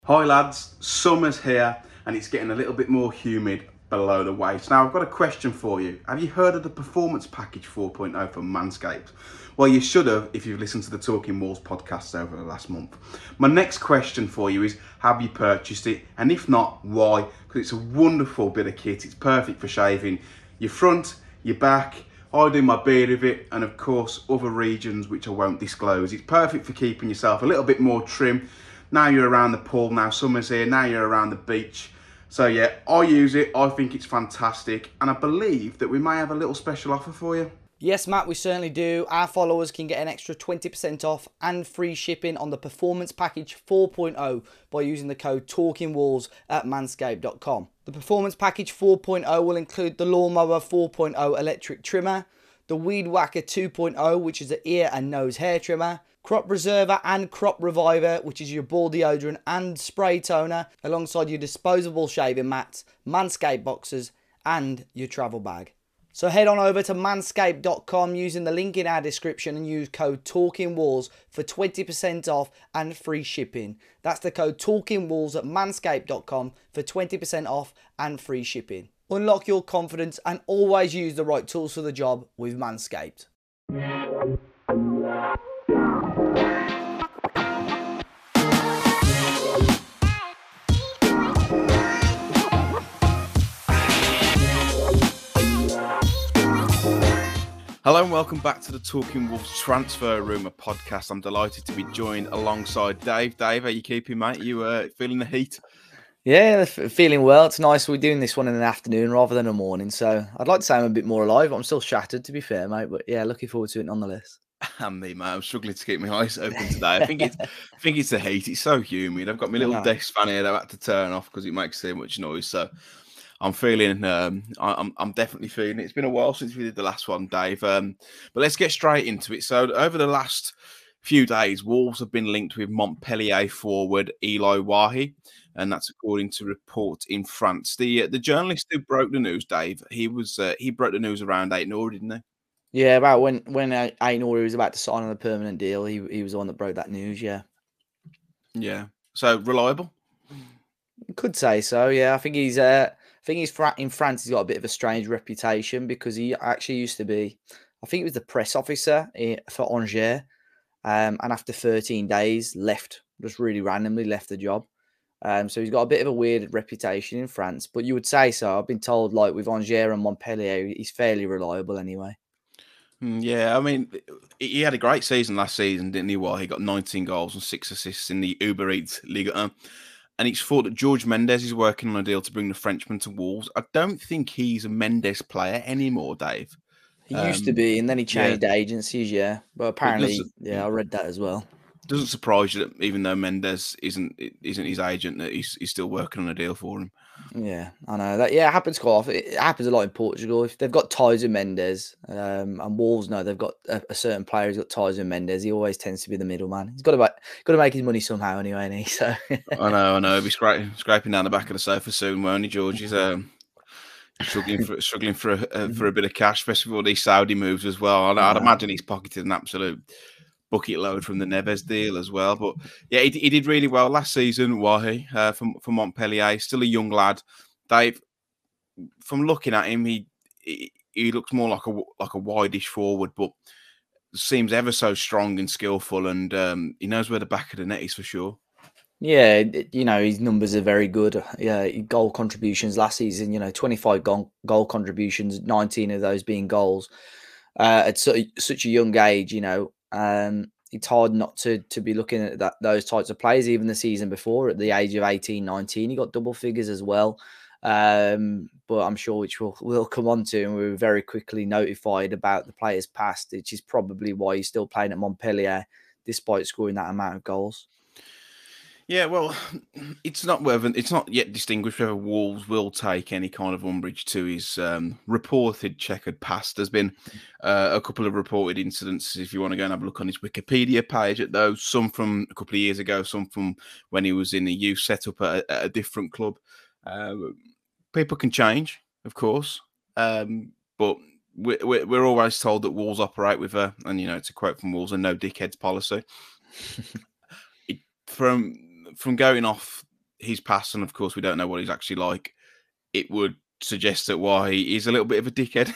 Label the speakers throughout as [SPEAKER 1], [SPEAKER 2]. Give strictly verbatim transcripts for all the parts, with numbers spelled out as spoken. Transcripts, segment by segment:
[SPEAKER 1] Hi lads, summer's here and it's getting a little bit more humid below the waist. Now I've got a question for you. Have you heard of the Performance Package four point oh from Manscaped? Well, you should have if you've listened to the Talking Walls podcasts over the last month. My next question for you is, have you purchased it? And if not, why? Because it's a wonderful bit of kit. It's perfect for shaving your front, your back. I do my beard with it, and of course other regions which I won't disclose. It's perfect for keeping yourself a little bit more trim. Now you're around the pool, now summer's here, now you're around the beach. So yeah, I use it, I think it's fantastic, and I believe that we may have a little special offer for you.
[SPEAKER 2] Yes, Matt, we certainly do. Our followers can get an extra twenty percent off and free shipping on the Performance Package four point oh by using the code TalkingWalls at manscaped dot com. The Performance Package four point oh will include the Lawnmower four point oh electric trimmer, the Weed Whacker two point oh, which is an ear and nose hair trimmer, Crop Preserver and Crop Reviver, which is your ball deodorant and spray toner, alongside your disposable shaving mats, Manscaped boxes, and your travel bag. So head on over to manscaped dot com using the link in our description and use code TalkingWalls for twenty percent off and free shipping. That's the code TalkingWalls at manscaped dot com for twenty percent off and free shipping. Unlock your confidence and always use the right tools for the job with Manscaped.
[SPEAKER 1] Hello and welcome back to the Talking Wolves Transfer Rumour podcast. I'm delighted to be joined alongside Dave. Dave, how you keeping, mate? You uh, feeling the heat?
[SPEAKER 2] Yeah, feeling well. It's nice we're doing this one in the afternoon rather than a morning. So I'd like to say I'm a bit more alive. I'm still shattered, to be fair, mate. But yeah, looking forward to it nonetheless.
[SPEAKER 1] And me, mate. I'm struggling to keep my eyes open today. I think it's, I think it's the heat. It's so humid. I've got my little desk fan here that I had to turn off because it makes so much noise. So I'm feeling, um, I'm, I'm definitely feeling it. It's been a while since we did the last one, Dave. Um, but let's get straight into it. So over the last few days, Wolves have been linked with Montpellier forward Eli Wahi, and that's according to reports in France. The uh, the journalist who broke the news, Dave, he was uh, he broke the news around eight Nor, didn't he?
[SPEAKER 2] Yeah, about when when uh, Aït-Nouri was about to sign on a permanent deal, he he was the one that broke that news. Yeah,
[SPEAKER 1] yeah. So reliable.
[SPEAKER 2] Could say so. Yeah, I think he's. Uh, I think he's in France. He's got a bit of a strange reputation because he actually used to be. I think he was the press officer for Angers, um, and after thirteen days, left. Just really randomly left the job. Um, so he's got a bit of a weird reputation in France. But you would say so. I've been told, like with Angers and Montpellier, he's fairly reliable anyway.
[SPEAKER 1] Yeah, I mean, he had a great season last season, didn't he? Well, he got nineteen goals and six assists in the Uber Eats Ligue one. And it's thought that George Mendes is working on a deal to bring the Frenchman to Wolves. I don't think he's a Mendes player anymore, Dave.
[SPEAKER 2] He um, used to be, and then he changed yeah. agencies, yeah. But apparently, yeah, I read that as well.
[SPEAKER 1] Doesn't surprise you that even though Mendes isn't isn't his agent, that he's, he's still working on a deal for him.
[SPEAKER 2] Yeah, I know that. Yeah, it happens quite often. It happens a lot in Portugal. If they've got ties with Mendes, um, and Wolves know they've got a, a certain player who's got ties with Mendes, he always tends to be the middleman. He's got to got to make his money somehow anyway, and he so.
[SPEAKER 1] I know, I know. He'll be scraping scraping down the back of the sofa soon, won't he, George? He's um, struggling for struggling for a, uh, for a bit of cash, especially with all these Saudi moves as well. I'd, I'd imagine he's pocketed an absolute bucket load from the Neves deal as well. But yeah, he, he did really well last season, Wahi, uh, from, from Montpellier. Still a young lad. Dave, from looking at him, he, he he looks more like a like a wide-ish forward, but seems ever so strong and skillful, and um, he knows where the back of the net is for sure.
[SPEAKER 2] Yeah, you know, his numbers are very good. Yeah, goal contributions last season, you know, twenty-five goal, goal contributions, nineteen of those being goals. Uh, at such, such a young age, you know, um, it's hard not to to be looking at that those types of players. Even the season before, at the age of eighteen, nineteen, he got double figures as well. Um, but I'm sure which we'll, we'll come on to, and we were very quickly notified about the player's past, which is probably why he's still playing at Montpellier despite scoring that amount of goals.
[SPEAKER 1] Yeah, well, it's not whether it's not yet distinguished whether Wolves will take any kind of umbrage to his um, reported checkered past. There's been uh, a couple of reported incidents. If you want to go and have a look on his Wikipedia page at those, some from a couple of years ago, some from when he was in the youth setup at a, at a different club. Uh, people can change, of course, um, but we're, we're always told that Wolves operate with a, and you know, it's a quote from Wolves, a no dickheads policy. it, from from going off his past, and of course we don't know what he's actually like, it would suggest that why he's a little bit of a dickhead.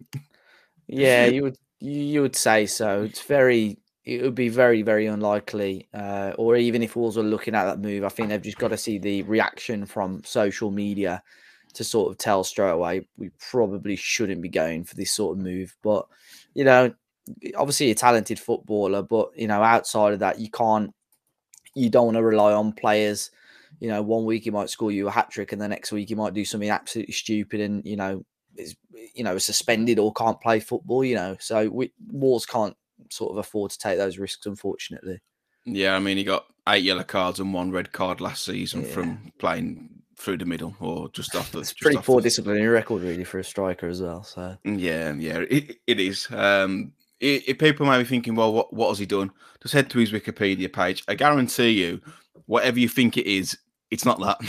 [SPEAKER 2] Yeah, you would you would say so. It's very it would be very, very unlikely. Uh, or even if Wolves were looking at that move, I think they've just got to see the reaction from social media to sort of tell straight away we probably shouldn't be going for this sort of move. But you know, obviously a talented footballer, but you know, outside of that, you can't you don't want to rely on players. You know, one week he might score you a hat trick, and the next week he might do something absolutely stupid, and you know, is you know suspended or can't play football. You know, so we, Wolves can't sort of afford to take those risks, unfortunately.
[SPEAKER 1] Yeah, I mean, he got eight yellow cards and one red card last season
[SPEAKER 2] Yeah.
[SPEAKER 1] from playing through the middle or just off the.
[SPEAKER 2] It's
[SPEAKER 1] just
[SPEAKER 2] pretty
[SPEAKER 1] off
[SPEAKER 2] poor
[SPEAKER 1] the,
[SPEAKER 2] disciplinary record, really, for a striker as well. So
[SPEAKER 1] Yeah, yeah, it, it is. Um, it, it, people may be thinking, well, what, what has he done? Just head to his Wikipedia page. I guarantee you, whatever you think it is, it's not that.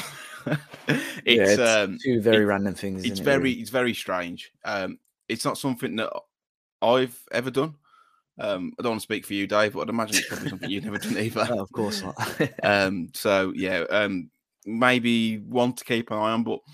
[SPEAKER 2] yeah,
[SPEAKER 1] it's
[SPEAKER 2] it's
[SPEAKER 1] um,
[SPEAKER 2] two very
[SPEAKER 1] it,
[SPEAKER 2] random things.
[SPEAKER 1] it's
[SPEAKER 2] Isn't it,
[SPEAKER 1] very,
[SPEAKER 2] really?
[SPEAKER 1] it's very strange. Um, it's not something that I've ever done. Um, I don't want to speak for you, Dave, but I'd imagine it's probably something you've never done either.
[SPEAKER 2] No, of course not.
[SPEAKER 1] um, so yeah, um, maybe one to keep an eye on. But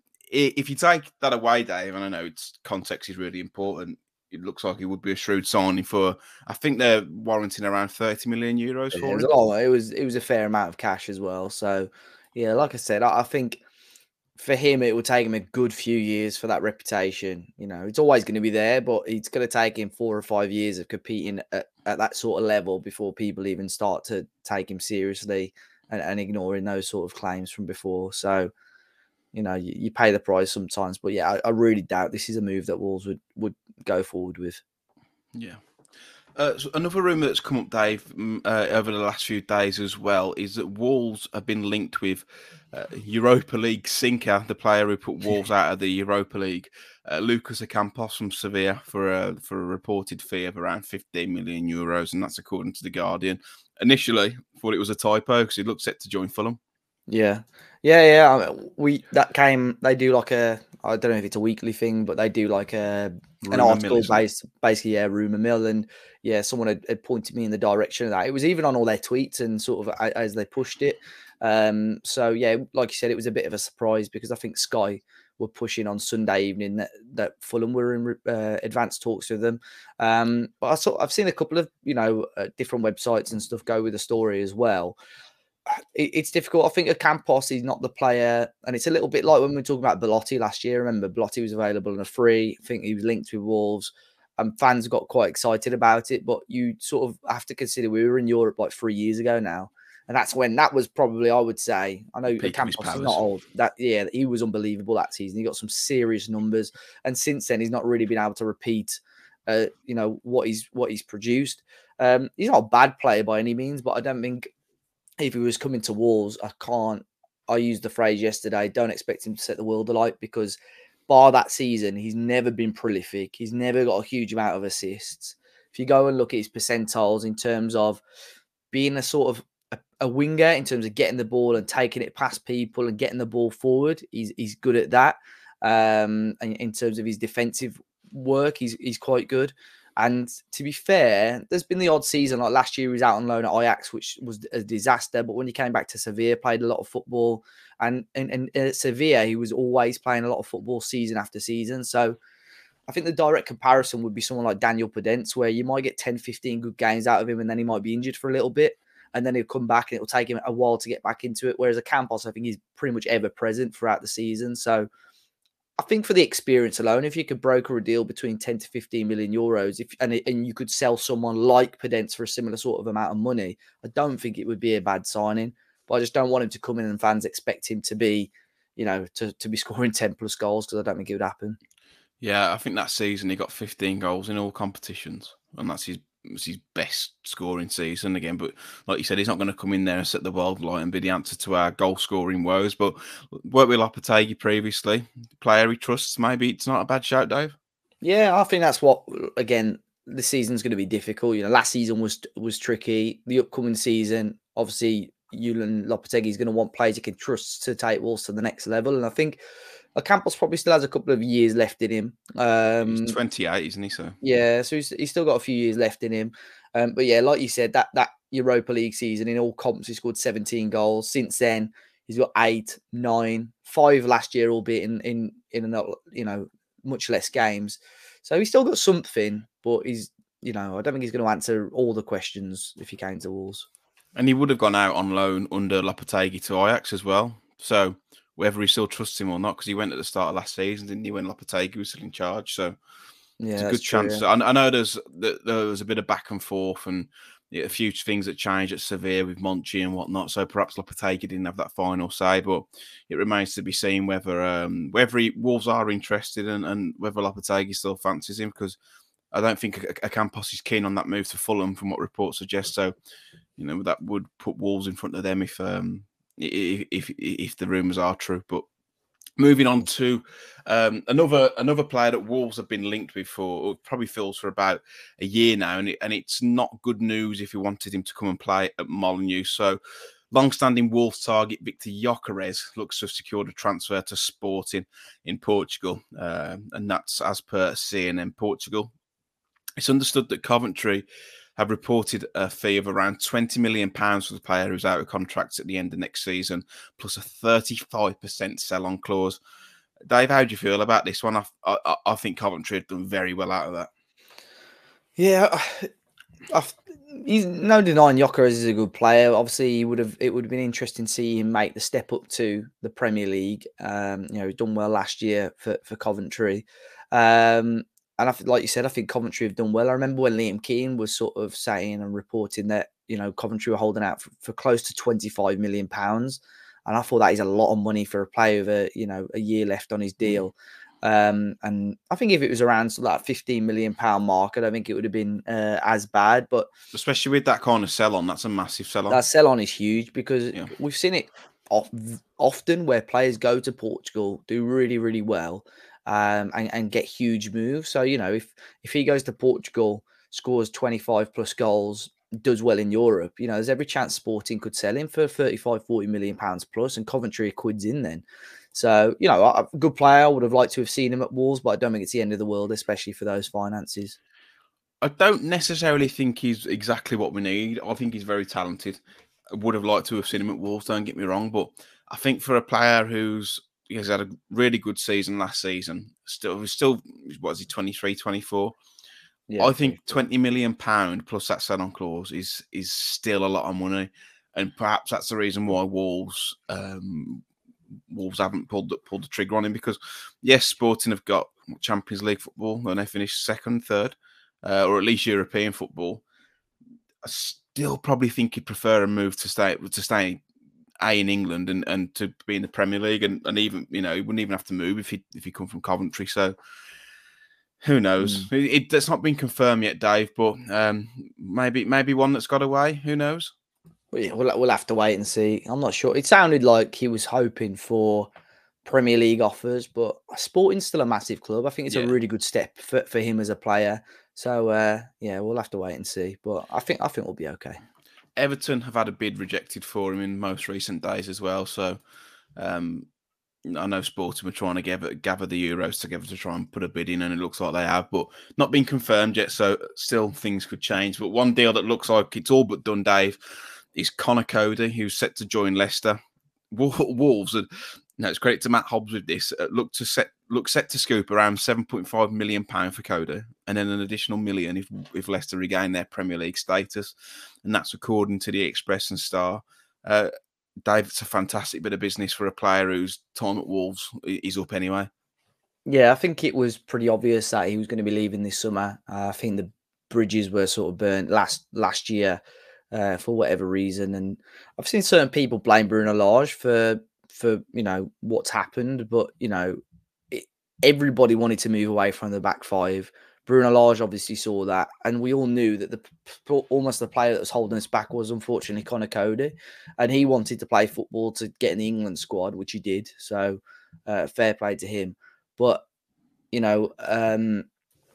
[SPEAKER 1] if you take that away, Dave, and I know it's context is really important, it looks like it would be a shrewd signing for. I think they're warranting around thirty million euros
[SPEAKER 2] Yeah,
[SPEAKER 1] for
[SPEAKER 2] it was
[SPEAKER 1] him.
[SPEAKER 2] a lot. It was it was a fair amount of cash as well. So yeah, like I said, I, I think for him it will take him a good few years for that reputation. You know, it's always going to be there, but it's going to take him four or five years of competing at, at that sort of level before people even start to take him seriously and, and ignoring those sort of claims from before. So you know, you, you pay the price sometimes, but yeah, I, I really doubt this is a move that Wolves would would go forward with.
[SPEAKER 1] Yeah. Uh, so another rumour that's come up, Dave, uh, over the last few days as well, is that Wolves have been linked with uh, Europa League sinker, the player who put Wolves out of the Europa League, uh, Lucas Ocampos from Sevilla, for a for a reported fee of around fifteen million euros, and that's according to the Guardian. Initially, thought it was a typo because he looked set to join Fulham.
[SPEAKER 2] Yeah, yeah, yeah. I mean, we that came. They do like a. I don't know if it's a weekly thing, but they do like a an
[SPEAKER 1] Rumour mill,
[SPEAKER 2] article
[SPEAKER 1] isn't it?
[SPEAKER 2] based, basically, yeah, rumor mill, and yeah, someone had, had pointed me in the direction of that. It was even on all their tweets and sort of a- as they pushed it. Um, so yeah, like you said, it was a bit of a surprise because I think Sky were pushing on Sunday evening that, that Fulham were in uh, advanced talks with them. Um, but I saw I've seen a couple of you know uh, different websites and stuff go with the story as well. It, it's difficult. I think Ocampos is not the player, and it's a little bit like when we were talking about Belotti last year. Remember, Belotti was available on a free. I think he was linked with Wolves, and fans got quite excited about it. But you sort of have to consider we were in Europe like three years ago now, and that's when that was probably, I would say, I know
[SPEAKER 1] Peak of his
[SPEAKER 2] Ocampos is
[SPEAKER 1] powers.
[SPEAKER 2] not old. That yeah, he was unbelievable that season. He got some serious numbers, and since then he's not really been able to repeat, uh, you know, what he's what he's produced. Um, he's not a bad player by any means, but I don't think if he was coming to Wolves, I can't. I used the phrase yesterday. Don't expect him to set the world alight because, bar that season, he's never been prolific. He's never got a huge amount of assists. If you go and look at his percentiles in terms of being a sort of a, a winger, in terms of getting the ball and taking it past people and getting the ball forward, he's he's good at that. Um, and in terms of his defensive work, he's he's quite good. And to be fair, there's been the odd season, like last year he was out on loan at Ajax, which was a disaster. But when he came back to Sevilla, played a lot of football. And, and, and at Sevilla, he was always playing a lot of football season after season. So I think the direct comparison would be someone like Daniel Podence, where you might get ten, fifteen good games out of him and then he might be injured for a little bit. And then he'll come back and it'll take him a while to get back into it. Whereas Ocampos, I think he's pretty much ever present throughout the season. So I think for the experience alone, if you could broker a deal between ten to fifteen million euros, if and, and you could sell someone like Podence for a similar sort of amount of money, I don't think it would be a bad signing. But I just don't want him to come in and fans expect him to be, you know, to, to be scoring ten plus goals because I don't think it would happen.
[SPEAKER 1] Yeah, I think that season he got fifteen goals in all competitions, and that's his was his best scoring season again. But like you said, he's not going to come in there and set the world alight and be the answer to our goal scoring woes. But worked with Lopetegui previously, player he trusts. Maybe it's not a bad shout, Dave.
[SPEAKER 2] Yeah, I think that's what, again, the season's going to be difficult. You know, last season was was tricky. The upcoming season, obviously, Julian Lopetegui is going to want players he can trust to take Wolves to the next level. And I think Ocampos probably still has a couple of years left in him. Um,
[SPEAKER 1] He's twenty-eight, isn't he? So
[SPEAKER 2] yeah, so he's, he's still got a few years left in him. Um, but yeah, like you said, that that Europa League season in all comps, he scored seventeen goals. Since then, He's got eight, nine, five last year, albeit in in in another, you know, much less games. So he's still got something, but he's, you know, I don't think he's going to answer all the questions if he came to Wolves.
[SPEAKER 1] And he would have gone out on loan under Lopetegui to Ajax as well. So whether he still trusts him or not, because he went at the start of last season, didn't he, when Lopetegui was still in charge? So
[SPEAKER 2] yeah,
[SPEAKER 1] it's a good
[SPEAKER 2] true,
[SPEAKER 1] chance.
[SPEAKER 2] yeah.
[SPEAKER 1] I, I know there's there was a bit of back and forth and a few things that changed at Sevilla with Monchi and whatnot. So perhaps Lopetegui didn't have that final say, but it remains to be seen whether um, whether he, Wolves are interested and, and whether Lopetegui still fancies him, because I don't think Ocampos is keen on that move to Fulham, from what reports suggest. So, you know, that would put Wolves in front of them if um, if, if if the rumours are true. But moving on to um, another another player that Wolves have been linked with for probably feels for about a year now, and, it, and it's not good news if you wanted him to come and play at Molineux. So, long-standing Wolves target Victor Gyökeres looks to have secured a transfer to Sporting in Portugal, uh, and that's as per C N N Portugal. It's understood that Coventry have reported a fee of around twenty million pounds for the player who's out of contract at the end of next season, plus a thirty-five percent sell-on clause. Dave, how do you feel about this one? I, I, I think Coventry have done very well out of that.
[SPEAKER 2] Yeah, I've, he's no denying Gyökeres is a good player. Obviously, he would have it would have been interesting to see him make the step up to the Premier League. Um, you know, he's done well last year for for Coventry. Um, And I think, like you said, I think Coventry have done well. I remember when Liam Keane was sort of saying and reporting that, you know, Coventry were holding out for, for close to twenty-five million pounds. And I thought that is a lot of money for a player with a, you know, a year left on his deal. Um, and I think if it was around sort of that fifteen million pound mark, I don't think it would have been uh, as bad. But
[SPEAKER 1] especially with that kind of sell on, that's a massive sell on.
[SPEAKER 2] That sell on is huge, because
[SPEAKER 1] Yeah.
[SPEAKER 2] we've seen it off, often where players go to Portugal, do really, really well. Um, and, and get huge moves. So, you know, if if he goes to Portugal, scores twenty-five plus goals, does well in Europe, you know, there's every chance Sporting could sell him for thirty-five, forty million pounds plus, and Coventry are quids in then. So, you know, a good player. I would have liked to have seen him at Wolves, but I don't think it's the end of the world, especially for those finances.
[SPEAKER 1] I don't necessarily think he's exactly what we need. I think he's very talented. I would have liked to have seen him at Wolves, don't get me wrong, but I think for a player who's He's had a really good season last season. Still, still, what is he, twenty-three, twenty-four? Yeah, I think twenty million pounds plus that sell-on clause is is still a lot of money. And perhaps that's the reason why Wolves um, Wolves haven't pulled the, pulled the trigger on him. Because, yes, Sporting have got Champions League football and they finished second, third, uh, or at least European football. I still probably think he'd prefer a move to stay to stay A in England and, and to be in the Premier League, and, and even, you know, he wouldn't even have to move if he if he come from Coventry. So who knows? Mm. It, it, it's not been confirmed yet, Dave, but um, maybe maybe one that's got away. Who knows?
[SPEAKER 2] Well, yeah, we'll, we'll have to wait and see. I'm not sure. It sounded like he was hoping for Premier League offers, but Sporting's still a massive club. I think it's yeah. a really good step for, for him as a player. So uh, yeah, we'll have to wait and see. But I think I think we'll be okay.
[SPEAKER 1] Everton have had a bid rejected for him in most recent days as well. So um, I know Sporting were trying to gather, gather the Euros together to try and put a bid in, and it looks like they have, but not been confirmed yet. So still things could change. But one deal that looks like it's all but done, Dave, is Conor Coady, who's set to join Leicester. Wolves, and no, it's credit to Matt Hobbs with this, uh, look to set look set to scoop around seven point five million pounds for Coady, and then an additional million if if Leicester regain their Premier League status, and that's according to the Express and Star. Uh, Dave, it's a fantastic bit of business for a player whose time at Wolves is up anyway.
[SPEAKER 2] Yeah, I think it was pretty obvious that he was going to be leaving this summer. Uh, I think the bridges were sort of burnt last last year uh, for whatever reason, and I've seen certain people blame Bruno Lage for for you know what's happened, but you know it, everybody wanted to move away from the back five. Bruno Lage obviously saw that, and we all knew that the almost the player that was holding us back was unfortunately Conor Coady, and he wanted to play football to get in the England squad, which he did. So uh, fair play to him. But you know, um,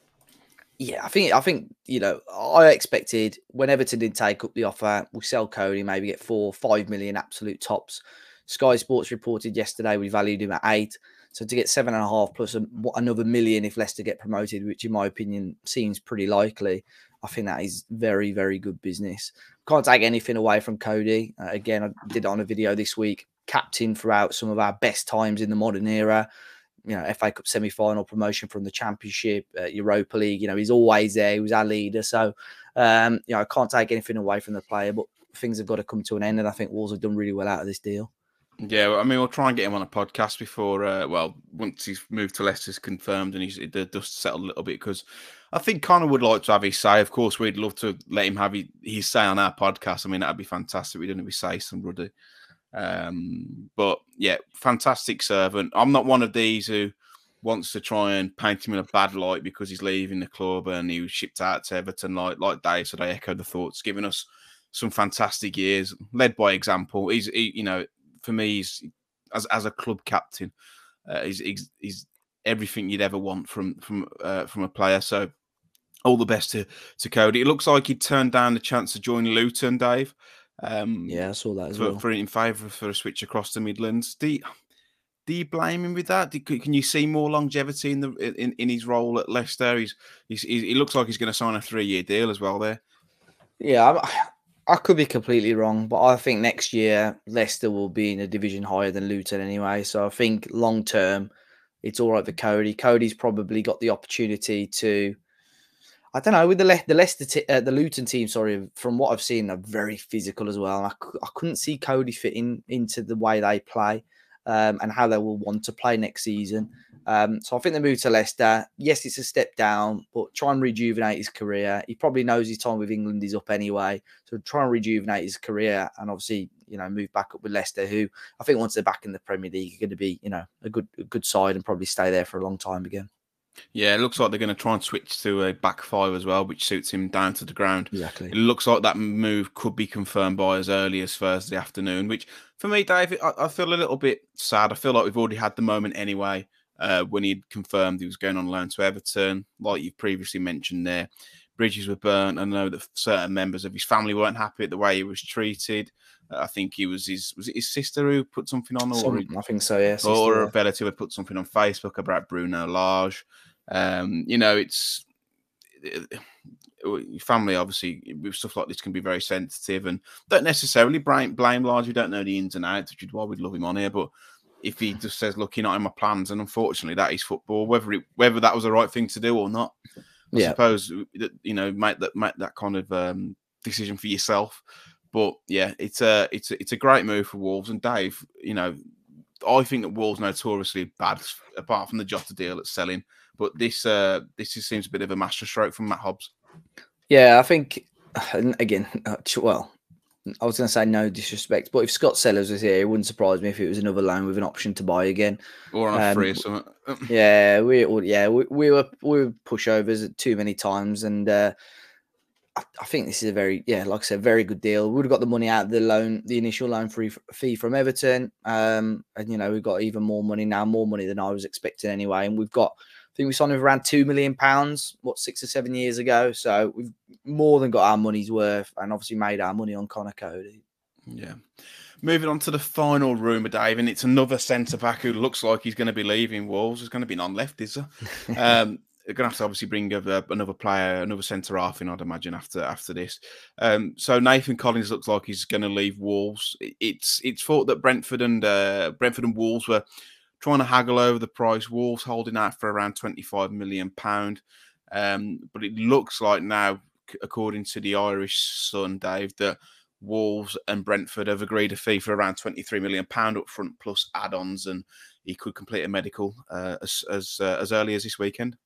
[SPEAKER 2] yeah, I think I think you know I expected when Everton did take up the offer, we sell Coady, maybe get four, five million absolute tops. Sky Sports reported yesterday we valued him at eight. So to get seven and a half plus a, another million if Leicester get promoted, which in my opinion seems pretty likely, I think that is very, very good business. Can't take anything away from Coady. Uh, again, I did it on a video this week. captain throughout some of our best times in the modern era. You know, F A Cup semi-final, promotion from the Championship, uh, Europa League. You know, he's always there. He was our leader. So, um, you know, I can't take anything away from the player, but things have got to come to an end. And I think Wolves have done really well out of this deal.
[SPEAKER 1] Yeah, I mean, we'll try and get him on a podcast before, uh, well, once he's moved to Leicester's confirmed and he's the dust settled a little bit, because I think Connor would like to have his say. Of course, we'd love to let him have his say on our podcast. I mean, that'd be fantastic. We don't have his say, some ruddy. Um, but yeah, fantastic servant. I'm not one of these who wants to try and paint him in a bad light because he's leaving the club and he was shipped out to Everton, like like Dave. So I echo the thoughts, giving us some fantastic years, led by example. He's, he, you know, for me, he's as as a club captain, uh, he's, he's he's everything you'd ever want from from uh, from a player. So all the best to to Coady. It looks like he turned down the chance to join Luton, Dave. Um,
[SPEAKER 2] yeah, I saw that as
[SPEAKER 1] for,
[SPEAKER 2] well.
[SPEAKER 1] For in favour for a switch across the Midlands. Do you, do you blame him with that? Do, can you see more longevity in the in, in his role at Leicester? He's, he's he looks like he's going to sign a three year deal as well there.
[SPEAKER 2] Yeah, I, I could be completely wrong, but I think next year Leicester will be in a division higher than Luton anyway. So I think long term, it's all right for Coady. Coady's probably got the opportunity to. I don't know, with the Le- the Leicester, t- uh, the Luton team, sorry, from what I've seen, they're very physical as well. I, c- I couldn't see Coady fitting into the way they play um, and how they will want to play next season. Um, so I think the move to Leicester, yes, it's a step down, but try and rejuvenate his career. He probably knows his time with England is up anyway. So try and rejuvenate his career and obviously, you know, move back up with Leicester, who I think once they're back in the Premier League are going to be, you know, a good, a good side and probably stay there for a long time again.
[SPEAKER 1] Yeah, it looks like they're going to try and switch to a back five as well, which suits him down to the ground.
[SPEAKER 2] Exactly.
[SPEAKER 1] It looks like that move could be confirmed by as early as Thursday afternoon, which for me, Dave, I, I feel a little bit sad. I feel like we've already had the moment anyway uh, when he'd confirmed he was going on loan to Everton. Like you've previously mentioned there, bridges were burnt. I know that certain members of his family weren't happy at the way he was treated. Uh, I think he was his was it his sister who put something on, or
[SPEAKER 2] Some,
[SPEAKER 1] he,
[SPEAKER 2] I think so, yeah. Sister,
[SPEAKER 1] or a
[SPEAKER 2] yeah.
[SPEAKER 1] relative had put something on Facebook about Bruno Lage. Um, you know, it's your family obviously with stuff like this can be very sensitive and don't necessarily blame blame Lage. We don't know the ins and outs, which is why we'd love him on here. But if he just says, "Look, you're not in my plans," and unfortunately that is football, whether it whether that was the right thing to do or not, I
[SPEAKER 2] yeah.
[SPEAKER 1] suppose that you know make that make that kind of um, decision for yourself. But yeah, it's a it's a, it's a great move for Wolves. And Dave, you know, I think that Wolves notoriously bad, apart from the Jota deal at selling. But this uh, this just seems a bit of a masterstroke from Matt Hobbs.
[SPEAKER 2] Yeah, I think, again, well, I was going to say no disrespect, but if Scott Sellers was here, it wouldn't surprise me if it was another loan with an option to buy again.
[SPEAKER 1] Or on a
[SPEAKER 2] um,
[SPEAKER 1] free or something.
[SPEAKER 2] Yeah, we yeah we, we were we were pushovers too many times, and uh, I, I think this is a very yeah, like I said, very good deal. We would have got the money out of the loan, the initial loan free fee from Everton, um, and you know we've got even more money now, more money than I was expecting anyway, and we've got. I think we signed him around two million pounds, what, six or seven years ago. So we've more than got our money's worth, and obviously made our money on Connor Coady.
[SPEAKER 1] Yeah. Moving on to the final rumour, Dave, and it's another centre back who looks like he's going to be leaving Wolves. There's going to be none left, is there? um, they're going to have to obviously bring a, another player, another centre half in, I'd imagine, after after this. Um, so Nathan Collins looks like he's going to leave Wolves. It's it's thought that Brentford and uh, Brentford and Wolves were trying to haggle over the price. Wolves holding out for around twenty-five million pounds. Um, but it looks like now, according to the Irish Sun, Dave, that Wolves and Brentford have agreed a fee for around twenty-three million pounds up front plus add-ons, and he could complete a medical uh, as as, uh, as early as this weekend.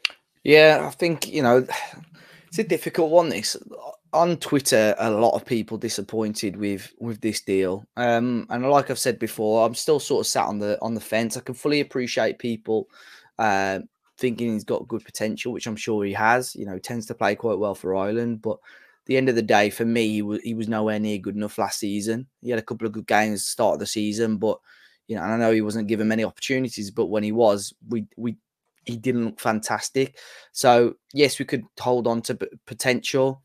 [SPEAKER 2] Yeah, I think, you know, it's a difficult one. This on Twitter, a lot of people disappointed with with this deal. Um, and like I've said before, I'm still sort of sat on the on the fence. I can fully appreciate people uh, thinking he's got good potential, which I'm sure he has. You know, he tends to play quite well for Ireland, but at the end of the day, for me, he was he was nowhere near good enough last season. He had a couple of good games at the start of the season, but you know, and I know he wasn't given many opportunities, but when he was, we we he didn't look fantastic. So yes, we could hold on to p- potential,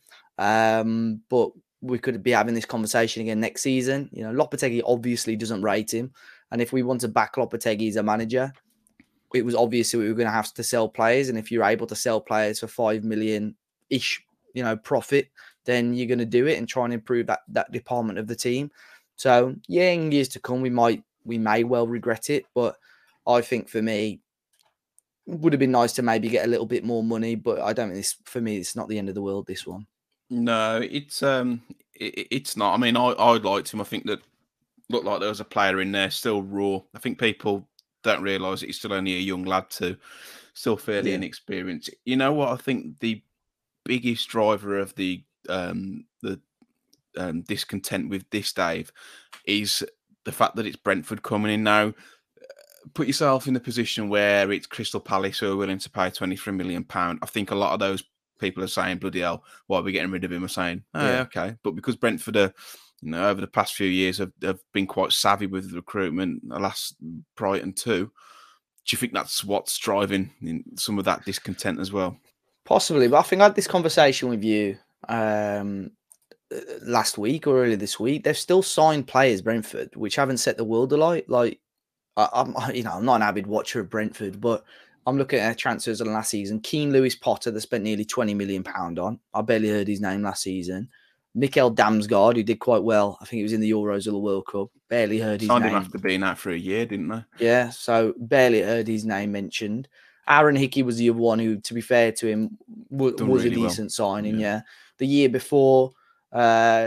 [SPEAKER 2] um, but we could be having this conversation again next season. You know, Lopetegui obviously doesn't rate him, and if we want to back Lopetegui as a manager, it was obvious that we were going to have to sell players. And if you're able to sell players for five million ish, you know, profit, then you're going to do it and try and improve that that department of the team. So yeah, in years to come, we might we may well regret it, but I think for me, it would have been nice to maybe get a little bit more money. But I don't think this for me, it's not the end of the world. This one.
[SPEAKER 1] No, it's um, it, it's not. I mean, I I liked him. I think that looked like there was a player in there still raw. I think people don't realise that he's still only a young lad too, still fairly
[SPEAKER 2] Yeah.
[SPEAKER 1] inexperienced. You know what? I think the biggest driver of the um the um, discontent with this, Dave, is the fact that it's Brentford coming in now. Put yourself in the position where it's Crystal Palace who are willing to pay twenty-three million pounds. I think a lot of those people are saying, bloody hell, why are we getting rid of him? Are saying, oh,
[SPEAKER 2] Yeah.
[SPEAKER 1] okay. But because Brentford are, you know, over the past few years have, have been quite savvy with the recruitment, alas, Brighton too. Do you think that's what's driving in some of that discontent as well?
[SPEAKER 2] Possibly, but I think I had this conversation with you um, last week or earlier this week. They've still signed players, Brentford, which haven't set the world alight. Like, I, I'm, you know, I'm not an avid watcher of Brentford, but I'm looking at their transfers on last season. Keane Lewis Potter, they spent nearly twenty million pounds on. I barely heard his name last season. Mikkel Damsgaard, who did quite well. I think he was in the Euros or the World Cup. Barely heard his
[SPEAKER 1] Signed
[SPEAKER 2] name.
[SPEAKER 1] him after being out for a year, didn't they?
[SPEAKER 2] Yeah, so barely heard his name mentioned. Aaron Hickey was the other one who, to be fair to him, w- was
[SPEAKER 1] really
[SPEAKER 2] a
[SPEAKER 1] well.
[SPEAKER 2] decent signing.
[SPEAKER 1] Yeah.
[SPEAKER 2] Yeah. The year before, uh,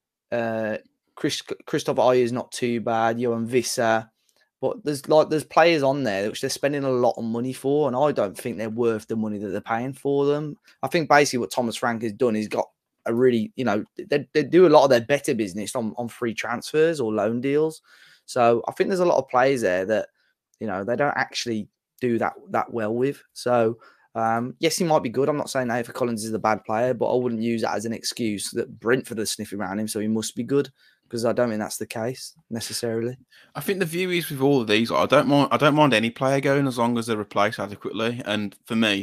[SPEAKER 2] uh, Chris, Christoph Ayer is not too bad. Johan Visser. But there's like there's players on there which they're spending a lot of money for, and I don't think they're worth the money that they're paying for them. I think basically what Thomas Frank has done is got a really, you know, they, they do a lot of their better business on, on free transfers or loan deals. So I think there's a lot of players there that, you know, they don't actually do that that well with. So um, yes, he might be good. I'm not saying Nathan Collins is a bad player, but I wouldn't use that as an excuse that Brentford are sniffing around him, so he must be good, because I don't think that's the case necessarily.
[SPEAKER 1] I think the view is with all of these, I don't mind. I don't mind any player going as long as they're replaced adequately. And for me,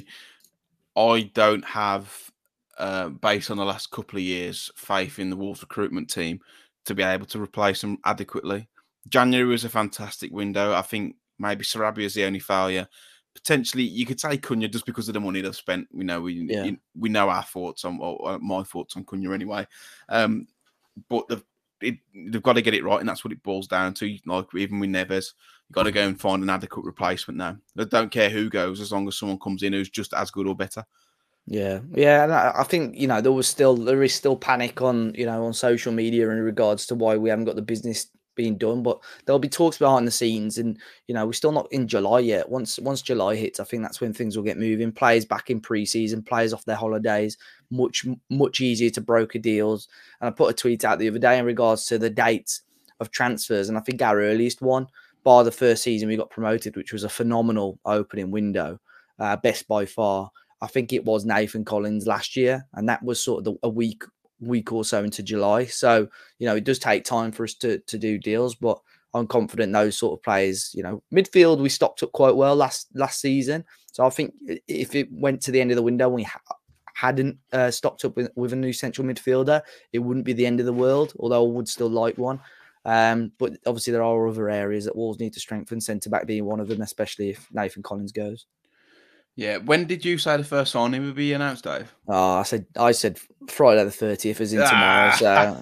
[SPEAKER 1] I don't have, uh, based on the last couple of years, faith in the Wolves recruitment team to be able to replace them adequately. January was a fantastic window. I think maybe Sarabia is the only failure. Potentially, you could say Cunha just because of the money they've spent. We know we
[SPEAKER 2] Yeah.
[SPEAKER 1] you, we know our thoughts on, or my thoughts on Cunha anyway. Um, but they've it, they've got to get it right, and that's what it boils down to. Like even with Neves, you've got to go and find an adequate replacement now. They don't care who goes, as long as someone comes in who's just as good or better.
[SPEAKER 2] Yeah, yeah, and I, I think, you know, there was still there is still panic on, you know, on social media in regards to why we haven't got the business being done, but there'll be talks behind the scenes, and you know, we're still not in July yet. Once once July hits, I think that's when things will get moving. Players back in pre-season, players off their holidays, much much easier to broker deals. And I put a tweet out the other day in regards to the dates of transfers, and I think our earliest one, by the first season we got promoted, which was a phenomenal opening window, uh, best by far. I think it was Nathan Collins last year, and that was sort of the, a week week or so into July. So, you know, it does take time for us to to do deals, but I'm confident those sort of players, you know, midfield we stocked up quite well last last season. So I think if it went to the end of the window and we ha- hadn't uh, stocked up with, with a new central midfielder, it wouldn't be the end of the world, although I would still like one. Um, but obviously there are other areas that Wolves need to strengthen, centre back being one of them, especially if Nathan Collins goes.
[SPEAKER 1] Yeah. When did you say the first signing would be announced, Dave?
[SPEAKER 2] Oh, I said I said Friday the thirtieth is in tomorrow, so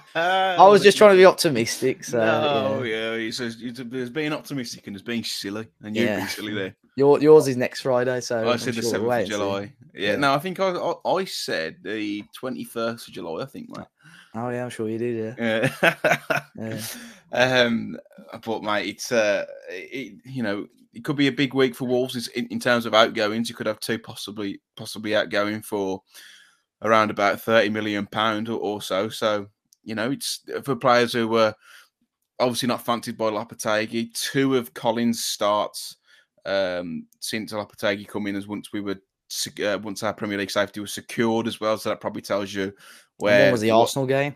[SPEAKER 1] I
[SPEAKER 2] I was just trying to be optimistic. So
[SPEAKER 1] no,
[SPEAKER 2] yeah,
[SPEAKER 1] yeah. He says there's being optimistic and there's being silly, and you've
[SPEAKER 2] yeah.
[SPEAKER 1] been silly there.
[SPEAKER 2] Your yours is next Friday, so
[SPEAKER 1] I
[SPEAKER 2] I'm
[SPEAKER 1] said the
[SPEAKER 2] sure we'll
[SPEAKER 1] seventh of
[SPEAKER 2] wait and see.
[SPEAKER 1] July. Yeah,
[SPEAKER 2] Yeah.
[SPEAKER 1] no, I think I, I I said the twenty first of July. I think, mate.
[SPEAKER 2] Oh yeah, I'm sure you did. Yeah.
[SPEAKER 1] Yeah.
[SPEAKER 2] Yeah.
[SPEAKER 1] um, but mate, it's uh, it, you know, it could be a big week for Wolves in, in terms of outgoings. You could have two possibly possibly outgoing for around about thirty million pound or, or so. So you know, it's for players who were obviously not fancied by Lopetegui. Two of Collins' starts um, since Lopetegui come in as once we were uh, once our Premier League safety was secured as well. So that probably tells you where.
[SPEAKER 2] And one was the
[SPEAKER 1] what,
[SPEAKER 2] Arsenal game.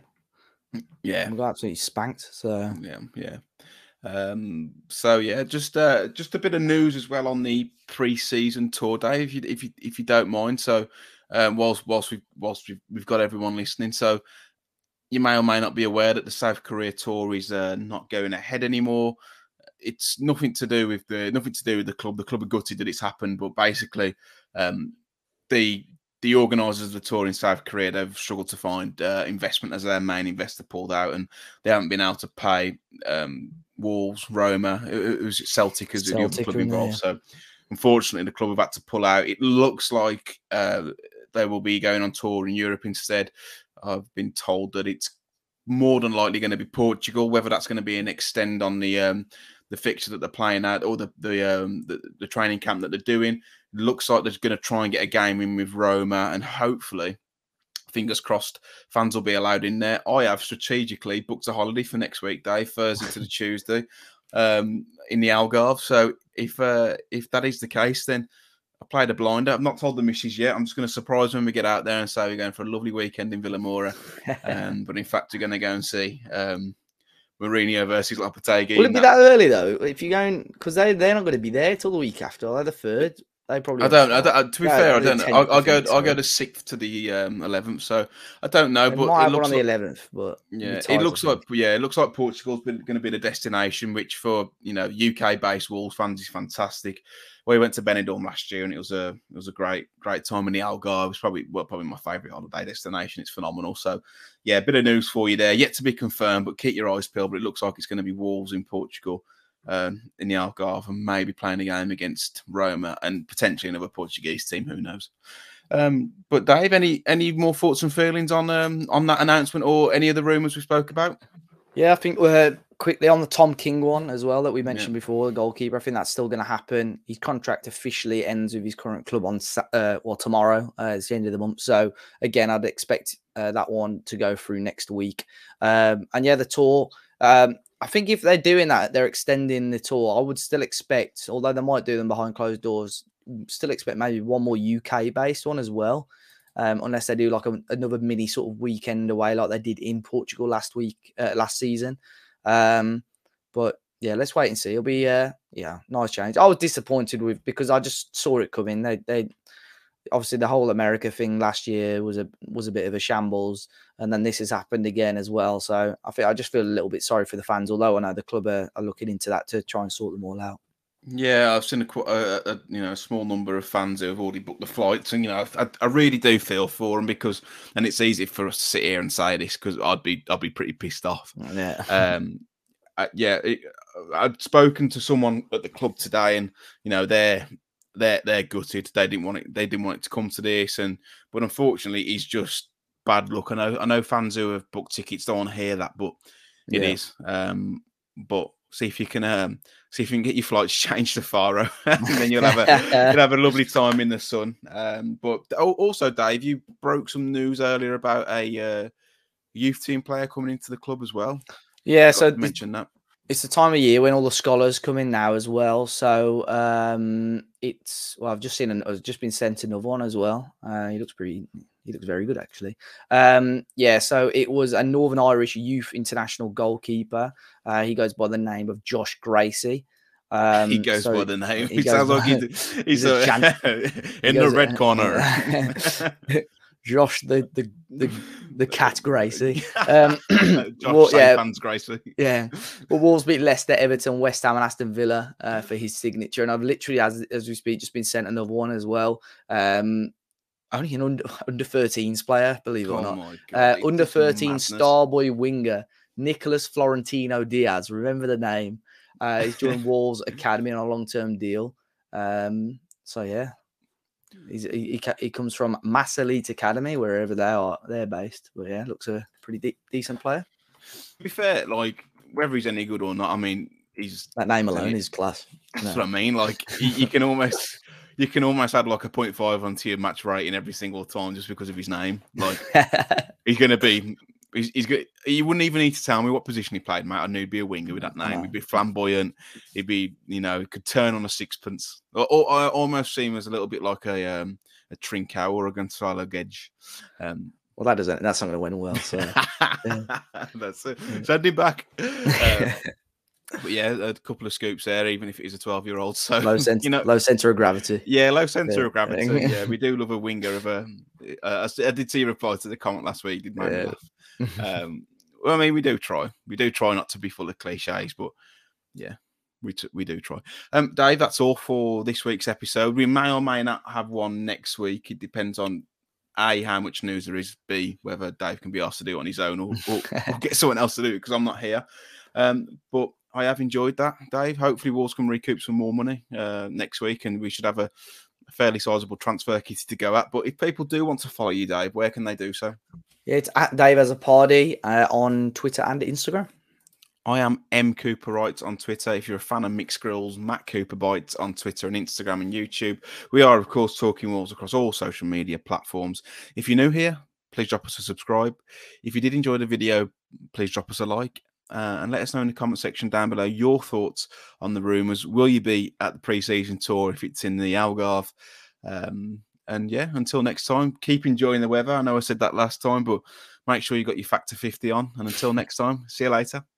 [SPEAKER 1] Yeah,
[SPEAKER 2] We got absolutely spanked. So
[SPEAKER 1] yeah, yeah. Um, so yeah, just uh, just a bit of news as well on the pre-season tour, Dave, if you if you if you don't mind. So um, whilst whilst we whilst we've, we've got everyone listening, so you may or may not be aware that the South Korea tour is uh, not going ahead anymore. It's nothing to do with the nothing to do with the club. The club are gutted that it's happened, but basically, um, the the organisers of the tour in South Korea, they've struggled to find uh, investment as their main investor pulled out, and they haven't been able to pay um, Wolves, Roma, it, it was Celtic as the other club involved. There, yeah. So unfortunately, the club have had to pull out. It looks like uh, they will be going on tour in Europe instead. I've been told that it's more than likely going to be Portugal. Whether that's going to be an extend on the um, the fixture that they're playing at, or the the, um, the the training camp that they're doing. It looks like they're going to try and get a game in with Roma, and hopefully, fingers crossed, fans will be allowed in there. I have strategically booked a holiday for next week, Dave, Thursday to the Tuesday, um, in the Algarve. So if uh, if that is the case, then I played a blinder. I've not told the missus yet. I'm just going to surprise when we get out there and say we're going for a lovely weekend in Villamora. um, but in fact, we're going to go and see um, Mourinho versus Lopetegui.
[SPEAKER 2] Will it be that, that early though? If you're going, because they they're not going to be there till the week after. Are they the third? They probably.
[SPEAKER 1] I don't. I don't to be yeah, fair, I don't know. I'll, I'll go. I'll go to sixth to the um, eleventh. So I don't know.
[SPEAKER 2] They
[SPEAKER 1] but
[SPEAKER 2] might
[SPEAKER 1] it
[SPEAKER 2] have
[SPEAKER 1] looks
[SPEAKER 2] one on
[SPEAKER 1] like,
[SPEAKER 2] the eleventh. But
[SPEAKER 1] yeah, it looks like yeah, it looks like Portugal's been, going to be the destination, which for you know U K-based Wolves fans is fantastic. We went to Benidorm last year, and it was a it was a great great time in the Algarve. It was probably well probably my favourite holiday destination. It's phenomenal. So yeah, a bit of news for you there. Yet to be confirmed, but keep your eyes peeled. But it looks like it's going to be Wolves in Portugal. Um, in the Algarve, and maybe playing a game against Roma and potentially another Portuguese team. Who knows? Um, but Dave, any any more thoughts and feelings on um, on that announcement or any of the rumours we spoke about?
[SPEAKER 2] Yeah, I think we're quickly on the Tom King one as well that we mentioned yeah. before, the goalkeeper. I think that's still going to happen. His contract officially ends with his current club on uh, well tomorrow. Uh, it's the end of the month, so again, I'd expect uh, that one to go through next week. Um, and yeah, the tour. Um, I think if they're doing that, they're extending the tour. I would still expect, although they might do them behind closed doors, still expect maybe one more U K-based one as well, um, unless they do like a, another mini sort of weekend away like they did in Portugal last week, uh, last season. Um, but yeah, let's wait and see. It'll be uh, yeah, nice change. I was disappointed with because I just saw it coming. They they. Obviously, the whole America thing last year was a was a bit of a shambles, and then this has happened again as well. So I think I just feel a little bit sorry for the fans, although I know the club are, are looking into that to try and sort them all out.
[SPEAKER 1] Yeah, I've seen a, a, a you know a small number of fans who have already booked the flights, and you know I, I really do feel for them because, and it's easy for us to sit here and say this because I'd be I'd be pretty pissed off.
[SPEAKER 2] Yeah,
[SPEAKER 1] um, I, yeah, it, I'd spoken to someone at the club today, and you know they're. They're they're gutted. They didn't want it. They didn't want it to come to this, and but unfortunately, it's just bad luck. I know. I know fans who have booked tickets don't want to hear that, but it yeah. is. Um, but see if you can um, see if you can get your flights changed to Faro, and then you'll have a you'll have a lovely time in the sun. Um, but also, Dave, you broke some news earlier about a uh, youth team player coming into the club as well.
[SPEAKER 2] Yeah, so
[SPEAKER 1] mention that.
[SPEAKER 2] It's the time of year when all the scholars come in now as well. So um, it's well, I've just seen an, I've just been sent another one as well. Uh, he looks pretty, he looks very good actually. Um, yeah, so it was a Northern Irish youth international goalkeeper. Uh, he goes by the name of Josh Gracie. Um,
[SPEAKER 1] he goes
[SPEAKER 2] so
[SPEAKER 1] by the name.
[SPEAKER 2] He,
[SPEAKER 1] he sounds by, like he's, he's, he's a, a in the goes, red corner.
[SPEAKER 2] Josh, the the the, the cat Gracie. Um,
[SPEAKER 1] Josh
[SPEAKER 2] well, yeah,
[SPEAKER 1] fans Gracie.
[SPEAKER 2] Yeah. Well, Wolves beat Leicester, Everton, West Ham, and Aston Villa uh, for his signature. And I've literally, as as we speak, just been sent another one as well. Um, only an under under thirteens player, believe it or
[SPEAKER 1] oh
[SPEAKER 2] not. Uh, under thirteen starboy winger Nicholas Florentino Diaz. Remember the name. Uh, he's joined Wolves Academy on a long term deal. Um, so yeah. He's, he he comes from Mass Elite Academy, wherever they are, they're based. But yeah, looks a pretty de decent player.
[SPEAKER 1] To be fair, like whether he's any good or not, I mean, he's
[SPEAKER 2] that name alone is class.
[SPEAKER 1] That's no. what I mean. Like you, you can almost you can almost add like a point five onto your match rating every single time just because of his name. Like he's going to be. He's, he's good. You wouldn't even need to tell me what position he played, mate. I knew he'd be a winger with that name. He'd be flamboyant. He'd be, you know, he could turn on a sixpence. Or, or I almost see him as a little bit like a um, a Trincao or a Gonzalo Gedge. Um,
[SPEAKER 2] well, that doesn't. That's not going to win well. So
[SPEAKER 1] yeah. That's it. Send him back. Uh, but yeah, a couple of scoops there, even if he's a twelve-year-old. So
[SPEAKER 2] low center, you know, low center of gravity.
[SPEAKER 1] Yeah, low center yeah. of gravity. Yeah, we do love a winger of a. Uh, I did see a reply to the comment last week. Did make me laugh. um, well, I mean, we do try. We do try not to be full of cliches, but yeah, we t we do try. Um, Dave, that's all for this week's episode. We may or may not have one next week. It depends on A, how much news there is, B, whether Dave can be asked to do it on his own or, or, or get someone else to do it because I'm not here. Um, but I have enjoyed that, Dave. Hopefully Wolves can recoup some more money uh, next week and we should have a, a fairly sizable transfer kitty to go at. But if people do want to follow you, Dave, where can they do so?
[SPEAKER 2] Yeah, it's at Dave as a party uh, on Twitter and Instagram.
[SPEAKER 1] I am M Cooper Wright on Twitter. If you're a fan of Mixed Grills, Matt Cooper Bites on Twitter and Instagram and YouTube. We are, of course, Talking Wolves across all social media platforms. If you're new here, please drop us a subscribe. If you did enjoy the video, please drop us a like. Uh, and let us know in the comment section down below your thoughts on the rumours. Will you be at the pre-season tour if it's in the Algarve? Um, and yeah, until next time, keep enjoying the weather. I know I said that last time, but make sure you got your Factor fifty on. And until next time, see you later.